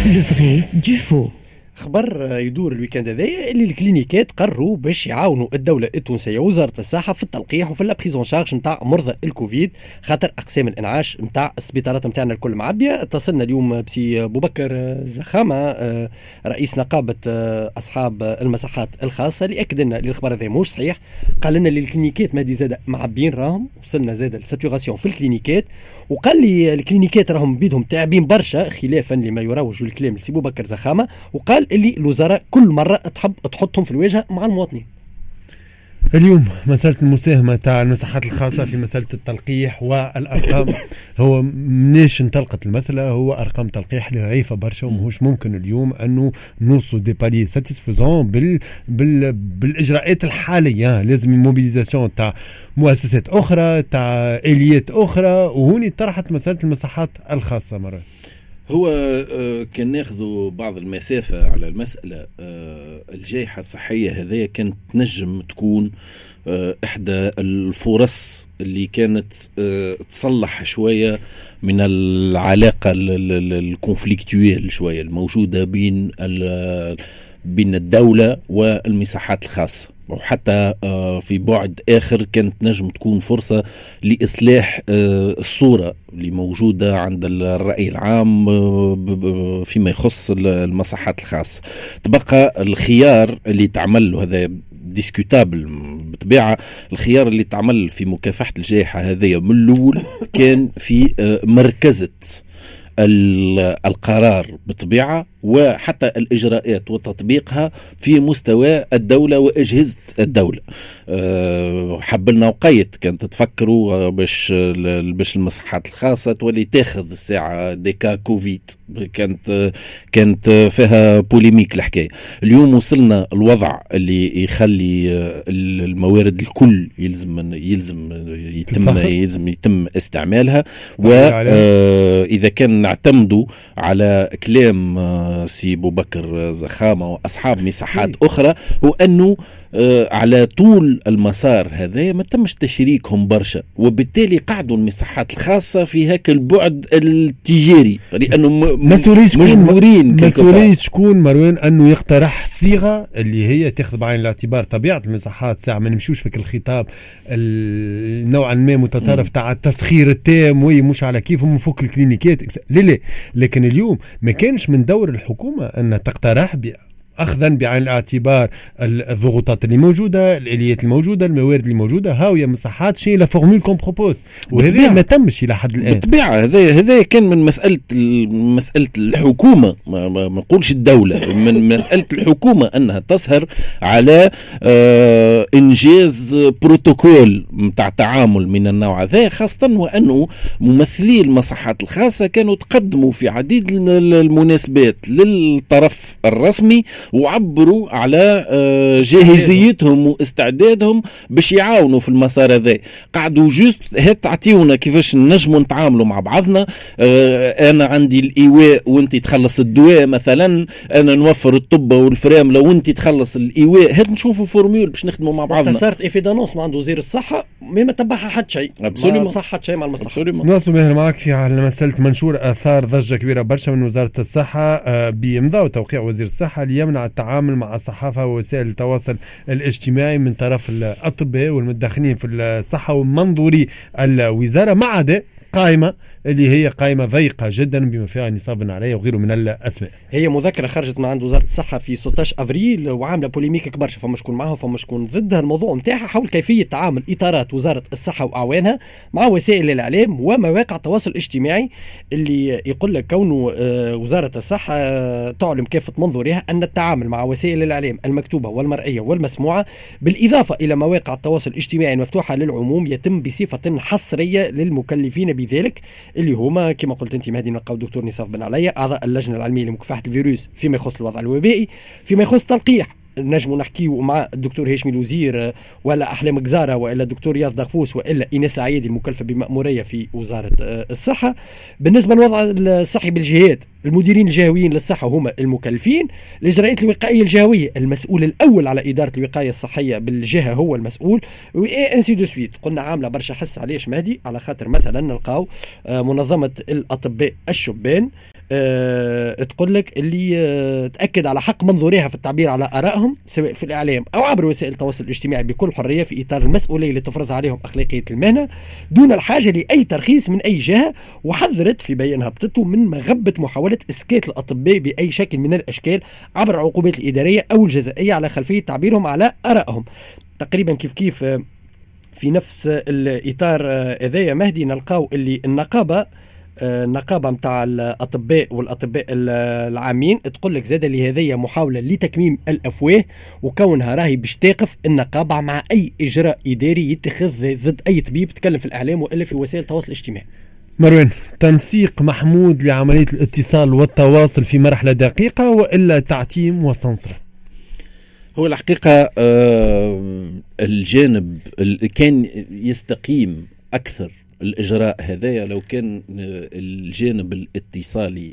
Le vrai du faux. خبر يدور الويكاند هذايا اللي الكلينيكات قرروا باش يعاونوا الدوله التونسيه وزاره الصحه في التلقيح وفي الابريزون شارج نتاع مرضى الكوفيد، خاطر اقسام الانعاش نتاع السبيطارات نتاعنا الكل معبيه. اتصلنا اليوم بسي ابو بكر زخامه رئيس نقابه اصحاب المصحات الخاصه اللي اكد لنا الخبر هذا مش صحيح. قال لنا اللي الكلينيكات مادي زاد معبين، راهم وصلنا زاد الساتوراسيون في الكلينيكات، وقال لي الكلينيكات راهم بيدهم تعبين برشا خلافا لما يروج الكلام لسي ابو بكر زخامه، وقال اللي الوزاره كل مره تحب تحطهم في الواجهه مع المواطنين. اليوم مسألة المساهمة تاع المساحات الخاصة في مسألة التلقيح والأرقام، هو منيش انطلقت المسألة، هو أرقام تلقيح ضعيفة برشا ومهوش ممكن اليوم أنه نوصلوا دي بالي ساتيسفيزون بالإجراءات الحالية. لازم الموبيليزاسيون تاع مؤسسات أخرى، تاع آليات أخرى، وهوني طرحت مسألة المساحات الخاصة مرة. هو كان ناخذوا بعض المسافة على المسألة. الجائحة الصحية هذه كانت تنجم تكون إحدى الفرص اللي كانت تصلح شوية من العلاقة الكونفليكتويل شوية الموجودة بين الدولة والمساحات الخاصة، وحتى في بعد آخر كانت نجم تكون فرصة لإصلاح الصورة اللي موجودة عند الرأي العام فيما يخص المصحات الخاصة. تبقى الخيار اللي تعمل له هذا ديسكوتابل بطبيعة، الخيار اللي تعمل في مكافحة الجائحة هذه من الأول كان في مركزة القرار بطبيعة، وحتى الإجراءات وتطبيقها في مستوى الدولة وأجهزة الدولة. حبلنا وقيت كانت تفكروا باش المصحات الخاصة تولي تاخذ الساعة ديكا كوفيد، كانت فيها بوليميك الحكاية. اليوم وصلنا الوضع اللي يخلي الموارد الكل يلزم يتم استعمالها، وإذا كان نعتمدوا على كلام سي ابو بكر زخامه واصحاب مساحات اخرى، هو انه على طول المسار هذا ما تمش تشريكهم برشا، وبالتالي قعدوا المساحات الخاصه في هاك البعد التجاري، لانه مجبورين. مسؤولية شكون مروان انه يقترح صيغه اللي هي تاخذ بعين الاعتبار طبيعه المساحات، ساعه ما نمشوش في الخطاب نوعا ما متطرف تاع التسخير التام مش على كيفهم فوق الكلينيكات. لا، لكن اليوم ما كانش من دور الحكومة أن تقترح أخذا بعين الاعتبار الضغوطات اللي موجودة، الآليات الموجودة، الموارد اللي موجودة، هاوية مساحات شيء لا فورمول كوم بروبوز، وهذا ما تمش إلى حد الآن. بالطبيعة هذا كان من مسألة الحكومة، ما نقولش الدولة، من مسألة الحكومة أنها تسهر على إنجاز بروتوكول متاع تعامل من النوع هذا، خاصة وأنه ممثلي المصحات الخاصة كانوا تقدموا في عديد المناسبات للطرف الرسمي وعبروا على جاهزيتهم واستعدادهم باش يعاونوا في المسار هذا. قعدوا جوست هات تعطيونا كيفاش نجموا نتعاملوا مع بعضنا، انا عندي الايواء وانت تخلص الدواء مثلا، انا نوفر الطب والفرامله وانت تخلص الايواء، هات نشوفوا فورمول باش نخدموا مع بعضنا. صارت ايفيدانوس مع عنده وزير الصحه ما تبعها حد شيء، ما صح حد شيء مع المصحه. نواصلوا ماهر معك في على مساله منشور اثار ضجه كبيره برشا من وزاره الصحه بإمضاء وتوقيع وزير الصحه ليمنع التعامل مع الصحافة ووسائل التواصل الاجتماعي من طرف الأطباء والمتدخلين في الصحة ومنظوري الوزارة، ما عدا قائمة اللي هي قائمة ضيقة جدا بما فيها نصاب بن علي وغيره من الأسماء. هي مذكرة خرجت من عند وزارة الصحة في 16 أفريل وعاملة بوليميك كبير، فما شكون معها وفما شكون ضدها. الموضوع متاعها حول كيفية تعامل إطارات وزارة الصحة وأعوانها مع وسائل الإعلام ومواقع التواصل الاجتماعي، اللي يقول لك كونه وزارة الصحة تعلم كافة منظورها أن التعامل مع وسائل الإعلام المكتوبة والمرئية والمسموعة بالإضافة إلى مواقع التواصل الاجتماعي المفتوحة للعموم يتم بصفة حصرية للمكلفين بذلك، اللي هما كما قلت انت مهدي نلقاو الدكتور نصاف بن علي اعضاء اللجنه العلميه لمكافحه الفيروس فيما يخص الوضع الوبائي، فيما يخص تلقيح نجموا نحكيو مع الدكتور هاشمي الوزير ولا احلام جزاره والا الدكتور رياض دغفوس والا ايناس العيادي المكلفه بمأموريه في وزاره الصحه. بالنسبه للوضع الصحي بالجهات، المديرين الجهويين للصحه هما المكلفين، الاجراءات الوقائيه الجهويه المسؤول الاول على اداره الوقايه الصحيه بالجهه هو المسؤول، وانسي دو سويت. قلنا عامله برشا حس علاش مهدي، على خاطر مثلا نلقاو منظمه الاطباء الشبان تقول لك اللي تاكد على حق منظوريها في التعبير على ارائهم سواء في الاعلام او عبر وسائل التواصل الاجتماعي بكل حريه في اطار المسؤوليه اللي تفرضها عليهم اخلاقيه المهنه دون الحاجه لاي ترخيص من اي جهه. وحذرت في بيانها بتطو من مغبه محاوله اسكات الاطباء باي شكل من الاشكال عبر العقوبات الاداريه او الجزائيه على خلفيه تعبيرهم على ارائهم. تقريبا كيف في نفس الاطار هذايا مهدي نلقاو اللي النقابة متاع الأطباء والأطباء العامين تقول لك زاد اللي هذه محاولة لتكميم الأفواه، وكونها راهي باش تقف النقابة مع أي إجراء إداري يتخذ ضد أي طبيب تكلم في الإعلام وإلا في وسائل التواصل الاجتماعي. مروان، تنسيق محمود لعملية الاتصال والتواصل في مرحلة دقيقة وإلا تعتيم وسنسرة؟ هو الحقيقة الجانب اللي كان يستقيم أكثر الإجراء هذايا لو كان الجانب الاتصالي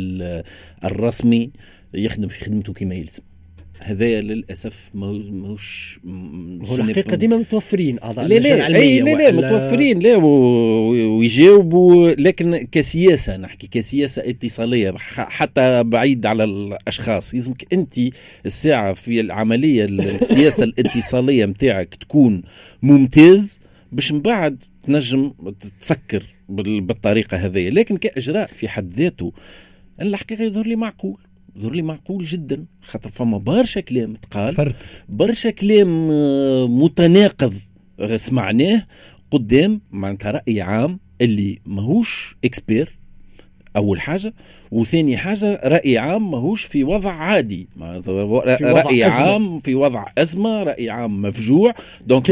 الرسمي يخدم في خدمته كما يلزم. هذايا للأسف ماهوش هو الحقيقة ديما متوفرين أعضاء اللجنة العلمية. لا متوفرين لا ويجاوبوا، لكن كسياسة نحكي كسياسة اتصالية حتى بعيد على الأشخاص. يلزمك أنت الساعة في العملية السياسة الاتصالية متاعك تكون ممتاز باش من بعد تنجم تسكر بالطريقة هذه. لكن كإجراء في حد ذاته الحقيقة يظهر لي معقول جدا، خاطر فما برشا كلام تقال، برشا كلام متناقض سمعناه قدام معناتها رأي عام اللي ماهوش اكسبير أول حاجة، وثاني حاجة رأي عام ماهوش في وضع عادي، رأي عام في وضع أزمة، رأي عام مفجوع. دونك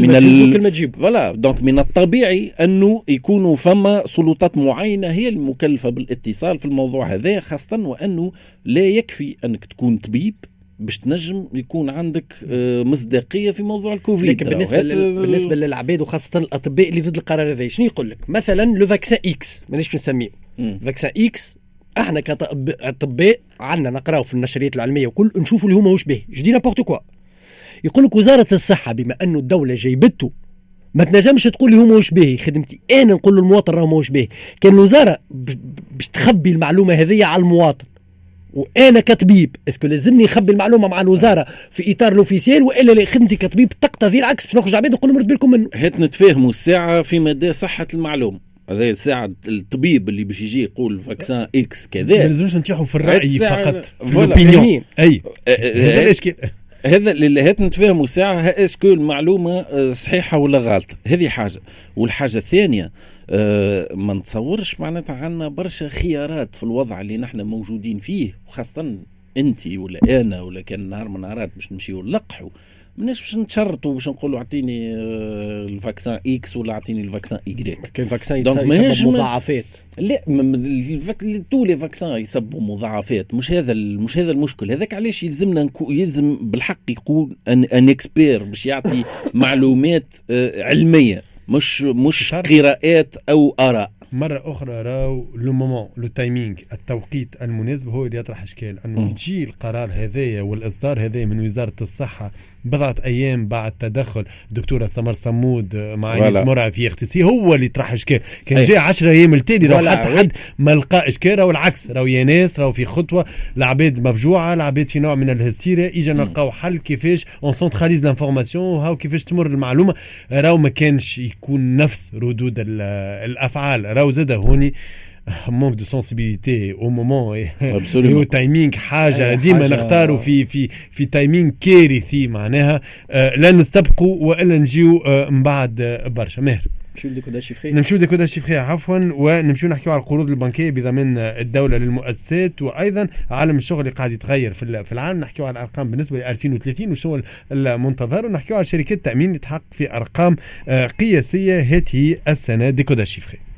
من الطبيعي أنه يكونوا فما سلطات معينة هي المكلفة بالاتصال في الموضوع هذا، خاصة وأنه لا يكفي أنك تكون طبيب باش تنجم يكون عندك مصداقية في موضوع الكوفيد. لكن بالنسبة للعباد وخاصة الأطباء اللي ضد القرار هذا، شنو يقول لك؟ مثلا لو فاكسان إكس، مانيش نسميه فاكسان إكس، احنا كأطباء عندنا نقراو في النشريات العلمية وكل نشوفوا اللي هما وش به جدي نابورت كوا. يقول لك وزارة الصحة بما أنه الدولة جايبته ما تنجمش تقول لي هما وش به خدمتي، أنا نقول للمواطن راهو وش به. كان الوزارة باش تخبي المعلومة هذه على المواطن، وانا كطبيب اسكو لازمني نخبي المعلومه مع الوزاره في اطار الاوفيسيال والا خدمتي كطبيب تقتضي العكس باش نخرج عباد نقول لهم رد بالكم منه. هات نتفاهموا الساعه في مدى صحه المعلومه هذه الساعه. الطبيب اللي باش يجي يقول فاكسان اكس كذا ما لازمش نتيحوا في الراي فقط في الاوبينيون. اي هذا الاشكال هذا اللي هات نتفاهموا ساعه اسكو المعلومه صحيحه ولا غلطه. هذه حاجه. والحاجه الثانيه ما نتصورش معناتها عندنا برشا خيارات في الوضع اللي نحن موجودين فيه، وخاصه انت ولا انا ولا كان نهار من نهارات باش نمشيو نلقحوا، ماناش باش نتشرطوا باش نقولوا اعطيني الفاكسان اكس ولا اعطيني الفاكسان ايغريك. كان فاكسان يسبب مضاعفات. لا تو لي فاكسان يسببوا مضاعفات، مش هذا المشكل. هذاك علاش يلزم بالحق يكون ان اكسبير باش يعطي معلومات علميه، مش قراءات او اراء. مرة أخرى راو لو مومون لو تايمينغ التوقيت المناسب هو اللي يطرح إشكال. أنه يجي القرار هذايا والإصدار هذايا من وزارة الصحة بضعة أيام بعد تدخل الدكتورة سمر صمود مع إنيس مرعي في اغتسال، هو اللي يطرح إشكال. كان جاء 10 أيام التالي راو حد ما لقى إشكال، راو العكس، راو يا ناس راو في خطوة العباد مفجوعة، العباد في نوع من الهستيريا، إجا نلقاو حل كيفاش اون سنتراليز لانفورماسيون وهاو كيفاش تمر المعلومة. راو ما كانش يكون نفس ردود الأفعال. زاد هوني مونك دو سنسيبيليتي او مومون او تايمينغ حاجه ديما نختاروا في تايمينغ كارثي معناها لا نستبقوا والا نجيو من بعد برشا. ماهر نمشيو ديكودا شيفري عفوا، ونمشيو نحكيو على القروض البنكيه بضمان الدوله للمؤسسات، وايضا عالم الشغل اللي قاعد يتغير في العالم. نحكيو على الارقام بالنسبه ل 2030 وشنو المنتظر، ونحكيو على شركات التامين اللي تحقق في ارقام قياسيه. هذه السنه ديكودا شيفري.